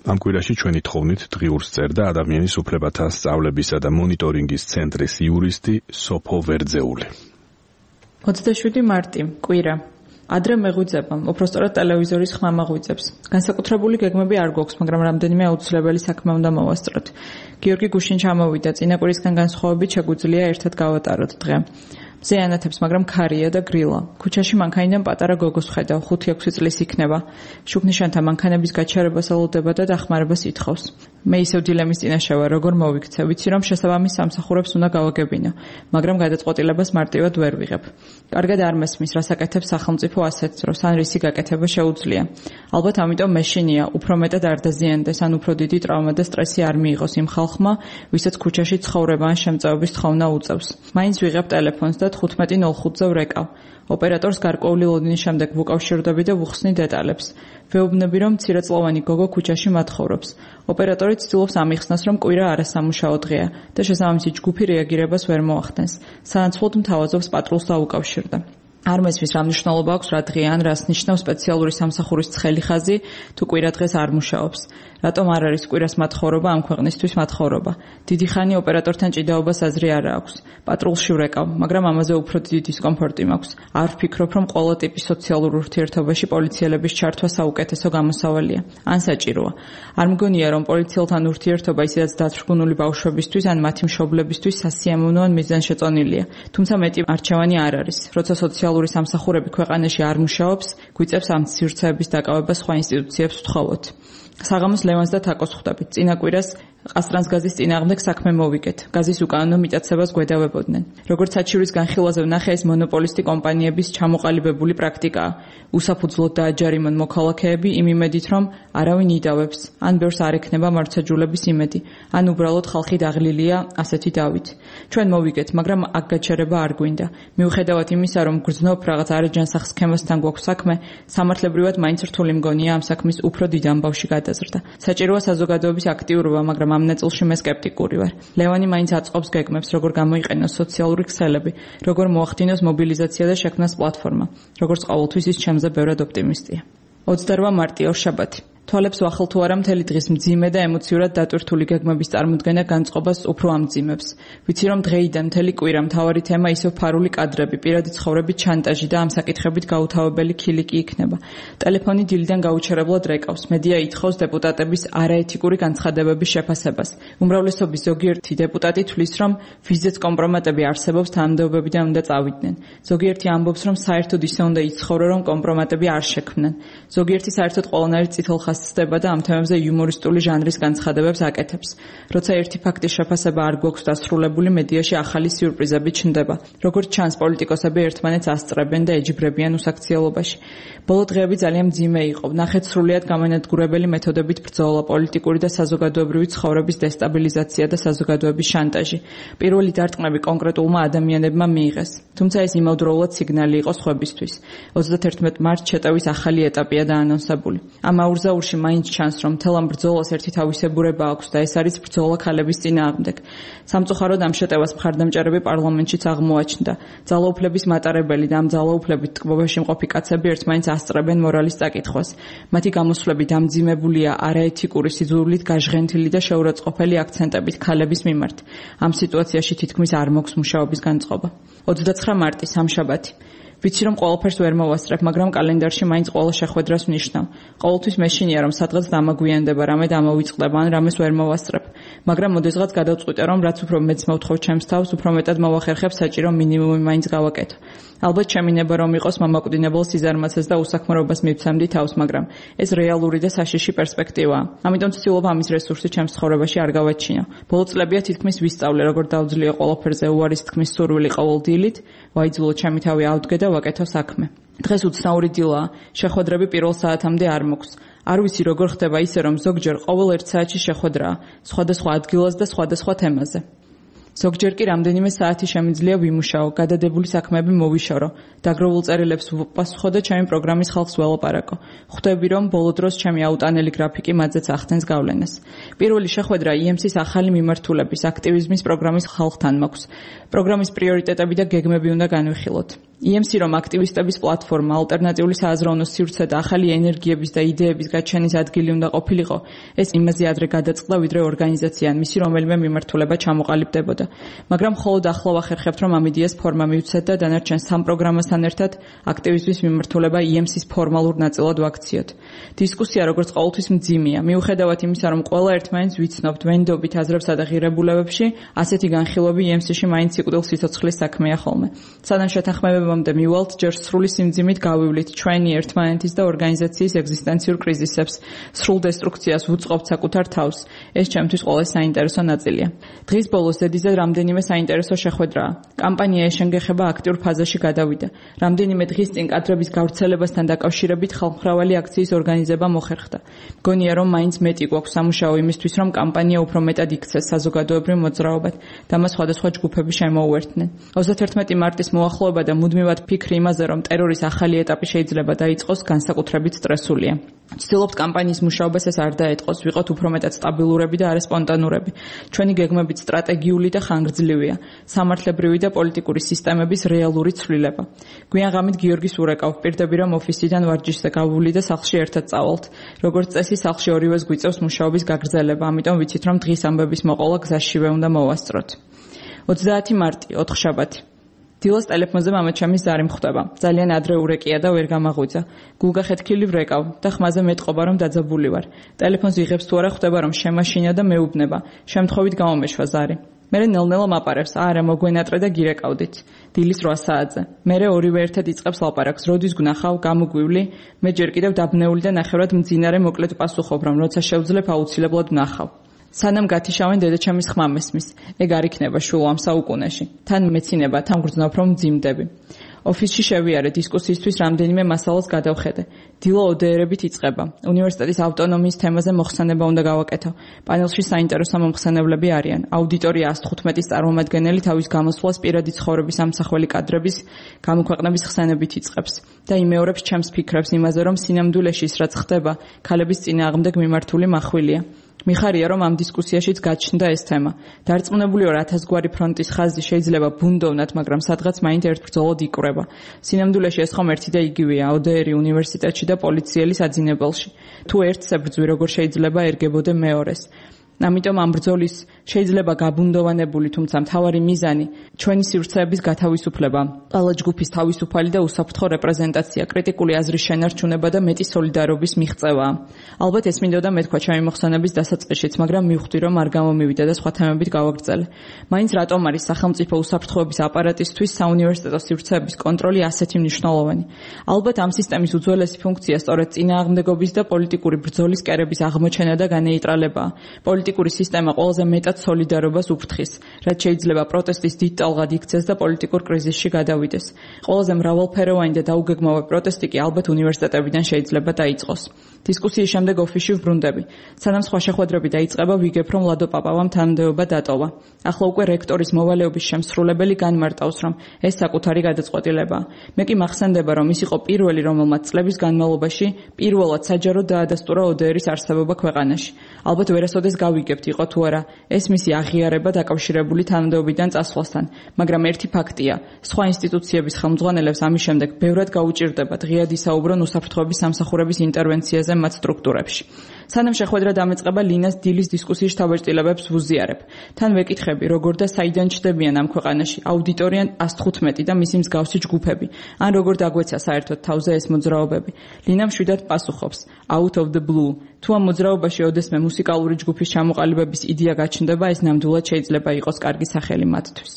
ამ კვირაში ჩვენი თხოვნით დღიურს წერდა ადამიანის უფლებათა სწავლებისა და მონიტორინგის ცენტრის იურისტი სოფო ვერძეული. 27 მარტი, კვირა. ადრე მეღვიძება, უпростоრად ტელევიზორის ხმა მაღვიძებს. განსაკუთრებული გეგმები არ გვაქვს, მაგრამ რამდენიმე აუცილებელი საქმე უნდა მოვასწროთ. გიორგი გუშინ ჩამოვიდა, წინა კვირისგან განსხვავებით შეგვიძლია ერთად გავატაროთ დღე. მზე ანათებს, მაგრამ ქარია და გრილა. ქუჩაში მანქანიდან პატარა გოგოს ხედავ, 5-6 წლის იქნება. შუქნიშანთა მანქანების გაჩერებას ელოდება და დახმარებას ითხოვს. მე ისევ დილემის წინაშე ვარ, როგორ მოვიქცე, ვიცი რომ შესაბამის სამსახურებს უნდა გავაგებინო, მაგრამ გადაწყვეტილებას მარტივად ვერ ვიღებ. კარგად არ მესმის, რას აკეთებს სახელმწიფო ასეთს, რომ ან რისი გაკეთება შეუძლია. ალბათ ამიტომ მეშინია, უფრო მეტად არ დაზიანდეს, ან უფრო დიდი ტრავმა და სტრესი არ მიიღოს იმ ხალხმა, ვისაც ქუჩაში ცხოვრება ან შემწეობის თხოვნა უწევს. მაინც ვიღებ ტელეფონს და 15:05-ზე ვრეკავ. ოპერატორს გარკვეული ლოდინის შემდეგ ვუკავშირდები და ვუხსნი დეტალებს. ვეუბნები, რომ მცირეწლოვანი გოგო ქუჩაში მათხოვრობს. ოპერატორი ცდილობს ამიხსნას, რომ კვირა არასამუშაო დღეა და შესაბამისი ჯგუფი რეაგირებას ვერ მოახდენს. სანაცვლოდ მთავაზობს პატრულს დაუკავშირდა. არ მესმის, რა მნიშვნელობა აქვს რა დღეა ან რას ნიშნავს სპეციალური სამსახურის ცხელი ხაზი, თუ კვირა დღეს არ მუშაობს. რატომ არ არის კვირას მათხოვრობა ამ ქვეყნისთვის მათხოვრობა? დიდი ხანი ოპერატორთან ჭიდაობას აზრი არ აქვს. პატრულში ვრეკავ, მაგრამ ამაზე უფრო დიდი დისკომფორტი მაქვს. არ ვფიქრობ, რომ ყველა ტიპის სოციალურ ურთიერთობაში პოლიციელების ჩართვა საუკეთესო გამოსავალია. ან საჭიროა. არ მგონია, რომ პოლიციელთან ურთიერთობა ისედაც დათრგუნული ბავშვებისთვის ან მათი მშობლებისთვის სასიამოვნო ან მიზანშეწონილია. თუმცა მეტი არჩევანი არ არის. როცა სოციალური სამსახურები ქვეყანაში არ მუშაობს, გვიწევს ამ სივრცეების დაკავება სხვა ინსტიტუციებს ვთხოვოთ. საღამოს ლევანს და თაკოს ხვდებით. წინა კვირას ყასტრანს გაზის წინააღმდეგ საქმე მოვიგეთ. გაზის უკანონო მიტაცებას გვედავებოდნენ. როგორც საჩივრის განხილვაზე ვნახე, ეს მონოპოლისტი კომპანიების ჩამოყალიბებული პრაქტიკაა. უსაფუძვლოდ დააჯარიმონ მოქალაქეები იმ იმედით, რომ არავინ იდავებს, ან ბევრს არ ექნება მარცაჯულების იმედი, ან უბრალოდ ხალხი დაღლილია ასეთი დავით. ჩვენ მოვიგეთ, მაგრამ აქ გაჩერება არ გვინდა. მიუხედავად იმისა, რომ გრძნობ რაღაც არეჯანსახ სქემასთან გვაქვს საქმე, სამართლებრივად მაინც რთული მგონია ამ საქმის უფრო დიდ ამბავში გადაზრდა. საჭიროა საზოგადოების აქტიურობა, მაგრამ ამ ნაწილში მე სკეპტიკური ვარ. ლევანი მაინც აწყობს გეგმებს, როგორ გამოიყენოს სოციალური ქსელები, როგორ მოახდინოს მობილიზაცია და შექმნას პლატფორმა. როგორც ყოველთვის ის ჩემზე ბევრად ოპტიმისტია. 28 მარტი, ორშაბათი. თვალებს ვახელ თუ არა მთელი დღის მძიმე და ემოციურად დატვირთული გეგმების წარმოდგენა განწყობას უფრო ამძიმებს. ვიცი რომ დღეიდან მთელი კვირა მთავარი თემა ისევ ფარული კადრები, პირადი ცხოვრების ჩანტაჟი და ამ საკითხებით გაუთავებელი ქილიკი იქნება. ტელეფონი დილიდან გაუჩერებლად რეკავს. მედია ითხოვს დეპუტატების არაეთიკური განცხადებების შეფასებას. უმრავლესობის ზოგიერთი დეპუტატი თვლის, რომ ვიზეც კომპრომატები არსებობს, თანამდებობებიდან უნდა წავიდნენ. ზოგიერთი ამბობს, რომ საერთოდ ისე უნდა იცხოვრო, რომ კომპრომატები არ შექმნან. ზოგიერთი საერთოდ ყველანაირ წითელ ხასწდება და ამ თემებზე იუმორისტული ჟანრის განცხადებებს აკეთებს. როცა ერთი ფაქტის შეფასება არ გვაქვს დასრულებული, მედიაში ახალი სიურპრიზები ჩნდება. როგორც ჩანს, პოლიტიკოსები ერთმანეთს ასწრებენ და ეჯიბრებიან უსაქციელობაში. ბოლო დღეები ძალიან მძიმე იყო. ნახეთ სრულიად გამანადგურებელი მეთოდებით ბრძოლა, პოლიტიკური და საზოგადოებრივი ცხოვრების დესტაბილიზაცია და საზოგადოების შანტაჟი. პირველი დარტყმები კონკრეტულმა ადამიანებმა მიიღეს. თუმცა ეს იმავდროულად სიგნალი იყო სხვებისთვის. 31 მარტს შეტევის ახალი ეტაპია დაანონსებული. ამ აურზაურში მაინც ჩანს, რომ მთელ ამ ბრძოლას ერთი თავისებურება აქვს და ეს არის ბრძოლა ქალების წინააღმდეგ. სამწუხაროდ ამ შეტევას მხარდამჭერები პარლამენტშიც აღმოაჩნდა. ძალაუფლების მატარებელი და ამ ძალაუფლებით ტკბობაში მყოფი კაცები ერთმანეთს ასწრებენ მორალის წაკითხვას. მათი გამოსვლები დამძიმებულია არაეთიკური სიძულვილით გაჟღენთილი და შეურაცხყოფელი აქცენტებით ქალების მიმართ. ამ სიტუაციაში თითქმის არ მოქვს მუშაობის განწყობა. 29 მარტი, სამშაბათი. ვიცი რომ ყველაფერს ვერ მოვასწრებ, მაგრამ კალენდარში მაინც ყველა შეხვედრას ვნიშნავ. ყოველთვის მეშინია რომ სადღაც დამაგვიანდება, რამე დამოვიწყდება ან რამეს ვერ მოვასწრებ. მაგრამ მოდესღაც გადავწყვიტე რომ რაც უფრო მეც მოვთხოვ ჩემს თავს, უფრო მეტად მოვახერხებ საჭირო მინიმუმი მაინც გავაკეთო. ალბათ შემინება რომ იყოს მამაკვდინებელ სიზარმაცეს და უსახმარობას მივცემდი თავს, მაგრამ ეს რეალური და საშიში პერსპექტივაა. ამიტომ ვცდილობ ამის რესურსი ჩემს ცხოვრებაში არ გავაჩინო. ბოლო წლებია თითქმის ვისწავლე როგორ დავძლიე ყველაფერზე უარის თქმის სურვილი ყოველ დილით, ვაიძულო ჩემი თავი ავდგე და ვაკეთო საქმე. დღეს უცნაური დილაა, შეხვედრები პირველ საათამდე არ მოქვს. არ ვიცი როგორ ხდება ისე რომ ზოგჯერ ყოველ 1 საათში შეხვედრაა, სხვადასხვა ადგილას და სხვადასხვა თემაზე. ზოგჯერ კი რამდენიმე საათი შემიძლია ვიმუშაო, გადადებული საქმეები მოვიშორო, დაგროვილ წერილებს ვუპასუხო და ჩემი პროგრამის ხალხს ველაპარაკო. ხვდები რომ ბოლო დროს ჩემი აუტანელი გრაფიკი მათზეც ახდენს გავლენას. პირველი შეხვედრა EMC-ის ახალი მიმართულების აქტივიზმის პროგრამის ხალხთან მაქვს. პროგრამის პრიორიტეტები და გეგმები უნდა განვიხილოთ. EMC რომ აქტივისტების პლატფორმა, ალტერნატიული სააზროვნო სივრცე და ახალი ენერგიების და იდეების გაჩენის ადგილი უნდა ყოფილიყო, ეს იმაზე ადრე გადაწყდა, ვიდრე ორგანიზაცია ან მისი რომელიმე მიმართულება ჩამოყალიბდებოდა. მაგრამ მხოლოდ ახლა ვახერხებთ, რომ ამ იდეას ფორმა მივცეთ და დანარჩენ სამ პროგრამასთან ერთად აქტივიზმის მიმართულება EMC-ის ფორმალურ ნაწილად ვაქციოთ. დისკუსია როგორც ყოველთვის მძიმეა. მიუხედავად იმისა, რომ ყველა ერთმანეთს ვიცნობთ ვენდობით აზრებსა და ღირებულებებში, ასეთი განხილვები EMC-ში მაინც სიკვდილ სიცოცხლის საქმეა ხოლმე. სანამ შეთანხმებებამდე მივალთ, ჯერ სრული სიმძიმით გავივლით ჩვენი ერთმანეთის და ორგანიზაციის ეგზისტენციურ კრიზისებს, სრულ დესტრუქციას ვუწყობთ საკუთარ თავს. ეს ჩემთვის ყველა საინტერესო ნაწილია. დღის ბოლოს დედიზე რამდენიმე საინტერესო შეხვედრაა. კამპანია ეშენგეხება აქტიურ ფაზაში გადავიდა. რამდენიმე დღის წინ კადრების გავრცელებასთან დაკავშირებით ხალხმრავალი აქციის ორგანიზება მოხერხდა. მგონია, რომ მაინც მეტი გვაქვს სამუშაო იმისთვის, რომ კამპანია უფრო მეტად იქცეს საზოგადოებრივ მოძრაობად და მას სხვადასხვა ჯგუფები შემოუერთდნენ. 31 მარტის მოახლოება და მუდმივად ფიქრი იმაზე, რომ ტერორის ახალი ეტაპი შეიძლება დაიწყოს, განსაკუთრებით სტრესულია. ვცდილობთ კამპანიის მუშაობას ეს არ დაეთყოს, ვიყოთ უფრო მეტად სტაბილურები და არა სპონტანურები. ჩვენი გეგმებით სტრატეგიული და ხანგრძლივია, სამართლებრივი და პოლიტიკური სისტემების რეალური ცვლილება. გვიან ღამით გიორგის ურეკავ ვპირდები, რომ ოფისიდან ვარჯიშზე გავული და სახლში ერთად წავალთ. როგორც წესი, სახლში ორივეს გვიწევს მუშაობის გაგრძელება, ამიტომ ვიცით, რომ დღის ამბების მოყოლა გზაშივე უნდა მოვასწროთ. 30 მარტი, ოთხშაბათი. დილას ტელეფონზე მამაჩემის ზარი მხვდება. ძალიან ადრე ურეკია და ვერ გამაღვიძა. გულგა ხეთქილი ვრეკავ და ხმაზე მეტყობა, რომ დაძაბული ვარ. ტელეფონს ვიღებს თუ არა, ხვდება, რომ შემაშინა და მეუბნება. შემთხვევით გამომეშვა ზარი. მერე ნელ-ნელა მაპარებს, არა მოგვენატრე და გირეკავდით. დილის 8 საათზე. მერე ორივე ერთად იწყებს ლაპარაკს. როდის გნახავ, გამოგვივლი? მე ჯერ კიდევ დაბნეული და ნახევრად მძინარე მოკლედ პასუხობ, რომ როცა შევძლებ აუცილებლად ვნახავ. სანამ გათიშავენ დედაჩემის ხმა მესმის. ეგ არ იქნება შულო ამ საუკუნეში. თან მეცინება, თან გრძნობ რომ მძიმდები. ოფისში შევიარე დისკუსიისთვის რამდენიმე მასალას გადავხედე. დილა ოდეერებით იწყება. უნივერსიტეტის ავტონომიის თემაზე მოხსენება უნდა გავაკეთო. პანელში საინტერესო მომხსენებლები არიან. აუდიტორია 115-ის წარმომადგენელი თავის გამოსვლას პირადი ცხოვრების ამსახველი კადრების გამოქვეყნების ხსენებით იწყებს და იმეორებს ჩემს ფიქრებს იმაზე, რომ სინამდვილეში ის რაც ხდება, ქალების წინააღმდეგ მიმართული מחვილია. მიხარია, რომ ამ დისკუსიაშიც გაჩნდა ეს თემა. დარწმუნებული ვარ, 1000 გვარი ფრონტის ხაზი შეიძლება ბუნდოვნად, მაგრამ სადღაც მაინც ერთ ბრძოლად იკვრება. სინამდვილეში ეს ხომ ერთი და იგივეა, ოდეერი უნივერსიტეტში და პოლიციელის აძინებელში. თუ ერთს ებრძვი, როგორ შეიძლება ერგებოდე მეორეს. ამიტომ ამ ბრძოლის შეიძლება გაბუნდოვანებული, თუმცა მთავარი მიზანი ჩვენი სივრცეების გათავისუფლება, ყველა ჯგუფის თავისუფალი და უსაფრთხო რეპრეზენტაცია, კრიტიკული აზრის შენარჩუნება და მეტი სოლიდარობის მიღწევაა. ალბათ ეს მინდოდა მეთქვა ჩემი მოხსენების დასაწყისშიც, მაგრამ მივხვდი, რომ არ გამომივიდა და სხვა თემებით გავაგრძელე. მაინც რატომ არის სახელმწიფო უსაფრთხოების აპარატისთვის საუნივერსიტეტო სივრცეების კონტროლი ასეთი მნიშვნელოვანი? ალბათ ამ სისტემის უძველესი ფუნქცია სწორედ წინააღმდეგობის და პოლიტიკური ბრძოლის კერების აღმოჩენა და განეიტრალებაა. პოლიტიკური სისტემა ყველაზე მეტად სოლიდარობას უფრთხის, რაც შეიძლება პროტესტის დიდ ტალღად იქცეს და პოლიტიკურ კრიზისში გადავიდეს. ყველაზე მრავალფეროვანი და დაუგეგმავი პროტესტი კი ალბათ უნივერსიტეტებიდან შეიძლება დაიწყოს. დისკუსიის შემდეგ ოფისში ვბრუნდები. სანამ სხვა შეხვედრები დაიწყება, ვიგებ, რომ ლადო პაპავამ თანამდებობა დატოვა. ახლა უკვე რექტორის მოვალეობის შემსრულებელი განმარტავს, რომ ეს საკუთარი გადაწყვეტილებაა. მე კი მახსენდება, რომ ის იყო პირველი, რომელმაც წლების განმავლობაში პირველად საჯაროდ დაადასტურა ოდეერის არსებობა ქვეყანაში. ალბათ ვერასოდეს გავიგებთ, იყო თუ არა ეს მისი აღიარება დაკავშირებული თანამდებობიდან წასვლასთან, მაგრამ ერთი ფაქტია, სხვა ინსტიტუციების ხელმძღვანელებს ამის შემდეგ ბევრად გაუჭირდებათ ღიად ისაუბრონ უსაფრთხოების სამსახურების ინტერვენციაზე მათ სტრუქტურებში. სანამ შეხვედრა დამეწყება, ლინას დილის დისკუსიის თავეჭდილებებს ვუზიარებ. თან ვეკითხები, როგორ და საიდან ჩდებიან ამ ქვეყანაში აუდიტორია 115 და მისი მსგავსი ჯგუფები, ან როგორ დაგვეცა საერთოდ თავზე ეს მოძრაობები. ლინა მშვიდად პასუხობს, out of the blue. თუ ამ მოძრაობაში ოდესმე მუსიკალური ჯგუფის ჩამოყალიბების იდეა გაჩნდება, ეს ნამდვილად შეიძლება იყოს კარგი სახელი მათთვის.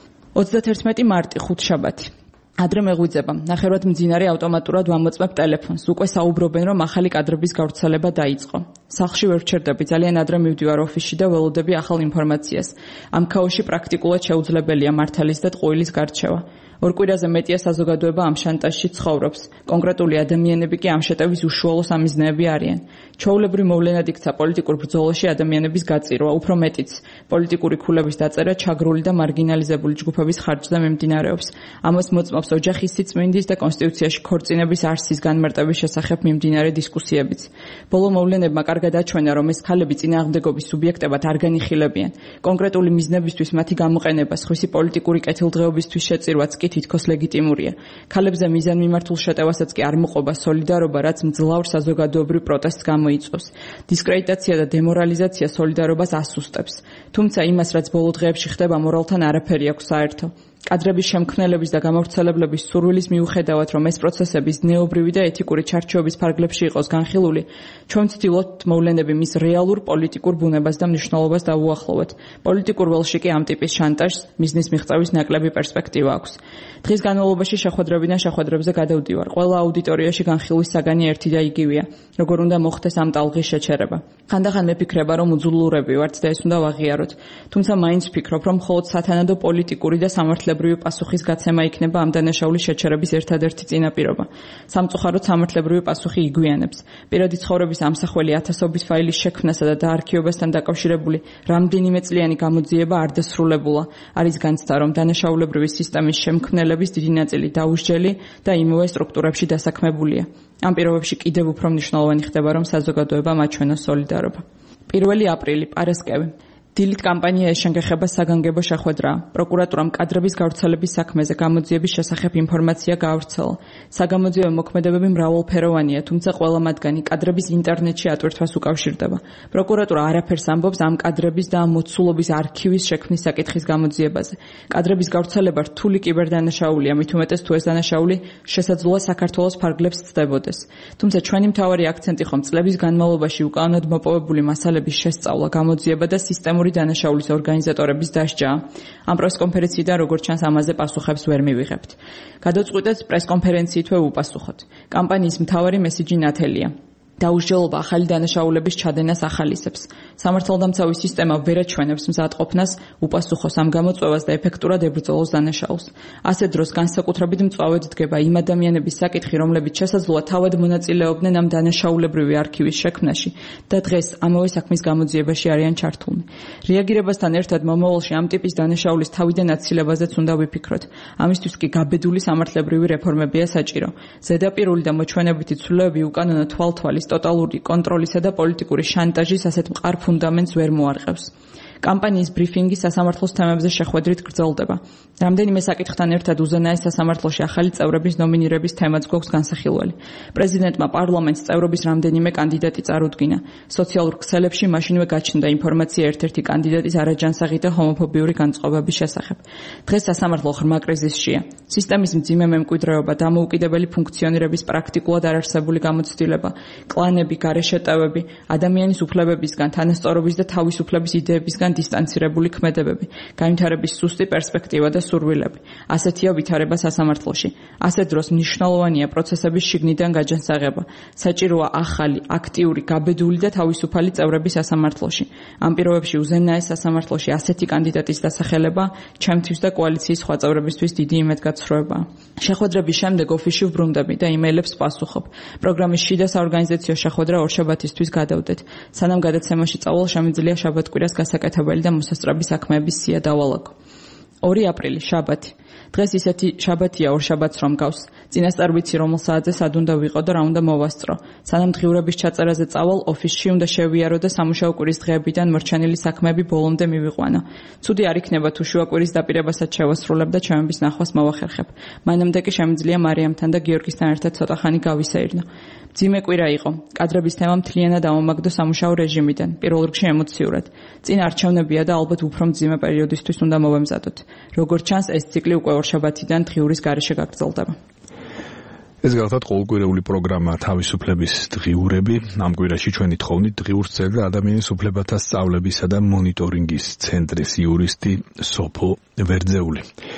31 მარტი, ხუთშაბათი. ადრე მეღვიძება, ნახევრად მძინარე ავტომატურად ვამოწმებ ტელეფონს. უკვე საუბრობენ, რომ ახალი კადრების გავრცელება დაიწყო. სახლში ვერ ვჩერდები, ძალიან ადრე მივდივარ ოფისში და ველოდები ახალ ინფორმაციას. ამ ქაოსში პრაქტიკულად შეუძლებელია მართლის და ტყუილის გარჩევა. ორ კვირაზე მეტია საზოგადოება ამ შანტაჟში ცხოვრობს. კონკრეტული ადამიანები კი ამ შეტევის უშუალო სამიზნეები არიან. ჩვეულებრივ მოვლენად იქცა პოლიტიკურ ბრძოლაში ადამიანების გაწირვა, უფრო მეტიც პოლიტიკური ქულების დაწერა ჩაგრული და მარგინალიზებული ჯგუფების ხარჯზე მიმდინარეობს. ამას მოწმობს ოჯახის სიწმინდის და კონსტიტუციაში ქორწინების არსის განმარტების შესახებ მიმდინარე დისკუსიებიც. ბოლო მოვლენებმა კარგად აჩვენა, რომ ეს ქალები წინააღმდეგობის სუბიექტებად არ განიხილებიან. კონკრეტული მიზნებისთვის მათი გამოყენება, სხვისი პოლიტიკური კეთილდღეობისთვის შეწირვაც კი თითქოს ლეგიტიმურია. ქალებზე მიზანმიმართულ შეტევასაც კი არ მოყვება სოლიდარობა, რაც მძლავრ საზოგადოებრივ პროტესტს გამოიწვევს. დისკრედიტაცია და დემორალიზაცია სოლიდარობას ასუსტებს. თუმცა იმას, რაც ბოლო დღეებში ხდება, მორალთან არაფერი აქვს საერთო. კადრების შემქმნელების და გამავრცელებლების სურვილის მიუხედავად, რომ ეს პროცესების ზნეობრივი და ეთიკური ჩარჩოების ფარგლებში იყოს განხილული, ჩვენ ვცდილობთ მოვლენები მის რეალურ პოლიტიკურ ბუნებას და მნიშვნელობას დავუახლოვოთ. პოლიტიკურ ველში კი ამ ტიპის შანტაჟს მიზნის მიღწევის ნაკლები პერსპექტივა აქვს. დღის განმავლობაში შეხვედრებიდან შეხვედრებზე გადავდივარ. ყველა აუდიტორიაში განხილვის საგანი ერთი და იგივეა. როგორ უნდა მოხდეს ამ ტალღის შეჩერება. ხანდახან მეფიქრება, რომ უძულურები ვართ და ეს უნდა ვაღიაროთ. თუმცა მაინც ვფიქრობ, რომ მხოლოდ სათანადო პოლიტიკური და სამართლებრივი პასუხის გაცემა იქნება ამ დანაშაულის შეჩერების ერთადერთი წინაპირობა. სამწუხაროდ სამართლებრივი პასუხი იგვიანებს. პირადი ცხოვრების ამსახველი ათასობით ფაილის შექმნასა და დაარქივებასთან დაკავშირებული რამდენიმე წლიანი გამოძიება არ დასრულებულა. არის განცდა, რომ დანაშაულებრივი სისტემის შემქმნელების დიდი ნაწილი დაუსჯელი და იმავე სტრუქტურებში დასაქმებულია. ამ პირობებში კიდევ უფრო მნიშვნელოვანი ხდება, რომ საზოგადოება მაჩვენოს სოლიდარობა. 1 აპრილი, პარასკევი. დილით კამპანია ეშენგეხება საგანგებო შეხვედრაა. პროკურატურამ კადრების გავრცელების საქმეზე გამოძიების შესახებ ინფორმაცია გაავრცელა. საგამოძიებო მოქმედებები მრავალფეროვანია, თუმცა ყველა მათგანი კადრების ინტერნეტში ატვირთვას უკავშირდება. პროკურატურა არაფერს ამბობს ამ კადრების და ამ მოცულობის არქივის შექმნის საკითხის გამოძიებაზე. კადრების გავრცელება რთული კიბერდანაშაულია, მით უმეტეს თუ ეს დანაშაული შესაძლოა საქართველოს ფარგლებს ცდებოდეს. თუმცა ჩვენი მთავარი აქცენტი ხომ წლების განმავლობაში უკანონოდ მოპოვებული მასალების შესწავლა, გამოძიება და სისტემური დანაშაულის ორგანიზატორების დასჯაა. ამ პრესკონფერენციიდან როგორც ჩანს ამაზე პასუხებს ვერ მივიღებთ. გადავწყვიტეთ პრესკონფერენციით ვეუპასუხოთ. კამპანიის მთავარი მესიჯი ნათელია. დაუსჯელობა ახალი დანაშაულების ჩადენას ახალისებს. სამართალდამცავი სისტემა ვერ აჩვენებს მზადყოფნას უპასუხოს ამ გამოწვევას და ეფექტურად ებრძოლოს დანაშაულს. ასე დროს განსაკუთრებით მწვავედ დგება იმ ადამიანების საკითხი, რომლებიც შესაძლოა თავად მონაწილეობდნენ ამ დანაშაულებრივი არქივის შექმნაში და დღეს ამავე საქმის გამოძიებაში არიან ჩართულნი. რეაგირებასთან ერთად მომავალში ამ ტიპის დანაშაულის თავიდან აცილებაზეც უნდა ვიფიქროთ. ამისთვის კი გაბედული სამართლებრივი რეფორმებია საჭირო. ზედაპირული და მოჩვენებითი ცვლილებები უკანონო თვალთვალის ტოტალური კონტროლისა და პოლიტიკური შანტაჟის ასეთ მყარ ფუნდამენტს ვერ მოარყევს. კამპანიის ბრიფინგი სასამართლოს თემებზე შეხვედრით გრძელდება. რამდენიმე საკითხთან ერთად უზენაეს სასამართლოში ახალი წევრების ნომინირების თემაც გვაქვს განსახილველი. პრეზიდენტმა პარლამენტს წევრობის რამდენიმე კანდიდატი წარუდგინა. სოციალურ ქსელებში მაშინვე გაჩნდა ინფორმაცია ერთ-ერთი კანდიდატის არაჯანსაღი და ჰომოფობიური განწყობების შესახებ. დღეს სასამართლო ღრმა კრიზისშია. სისტემის მძიმე მემკვიდრეობა, დამოუკიდებელი ფუნქციონირების პრაქტიკულად არარსებული გამოცდილება, კლანები, გარეშეტევები, ადამიანის უფლებებისგან, თანასწორობის და თავისუფლების იდეებისგან დისტანცირებული ქმედებები, განვითარების სუსტი პერსპექტივა და სურვილები. ასეთია ვითარება სასამართლოში. ასეთ დროს მნიშვნელოვანია პროცესების შიგნიდან გაჯანსაღება. საჭიროა ახალი, აქტიური, გაბედული და თავისუფალი წევრები სასამართლოში. ამ პირობებში უზენაეს სასამართლოში ასეთი კანდიდატის დასახელება ჩემთვის და კოალიციის სხვა წევრებისთვის დიდი იმედგაცრუებაა. შეხვედრების შემდეგ ოფისში ვბრუნდები და იმეილებს პასუხობ. პროგრამის შიდა საორგანიზაციო შეხვედრა ორშაბათისთვის გადავდეთ. სანამ გადაცემაში წავალ, შემიძლია შაბათ-კვირას გასაკეთებელი და მოსასწრაფი საქმეების სია დავალაგო. 2 აპრილი, შაბათი. დღეს ისეთი შაბათია ორშაბათს რომ გავს. წინასწარ ვიცი რომელ საათზე სად უნდა ვიყო და რა უნდა მოვასწრო. სანამ დღიურების ჩაწერაზე წავალ, ოფისში უნდა შევიარო და სამუშაო კვირის დღეებიდან მორჩენილი საქმეები ბოლომდე მივიყვანო. ცუდი არ იქნება თუ შუა კვირის დაპირებასაც შევასრულებ და ჩემების ნახვას მოვახერხებ. მანამდე კი შემიძლია მარიამთან და გიორგისთან ერთად ცოტა ხანი გავისეირნო. მძიმე კვირა იყო. კადრების თემა მთლიანად ამომაგდო სამუშაო რეჟიმიდან, პირველ რიგში ემოციურად. წინ არჩევნებია და ალბათ უფრო მძიმე პერიოდისთვის უნდა მოვემზადოთ. როგორც ჩანს, ეს ციკლი უკვე ორშაბათიდან დღიურის გარეშე გაგრძელდება. ეს გახლავთ ყოველკვირეული პროგრამა თავისუფლების დღიურები. ამ კვირაში ჩვენი თხოვნით დღიურს წერდა ადამიანის უფლებათა სწავლებისა და მონიტორინგის ცენტრის იურისტი სოფო ვერძეული.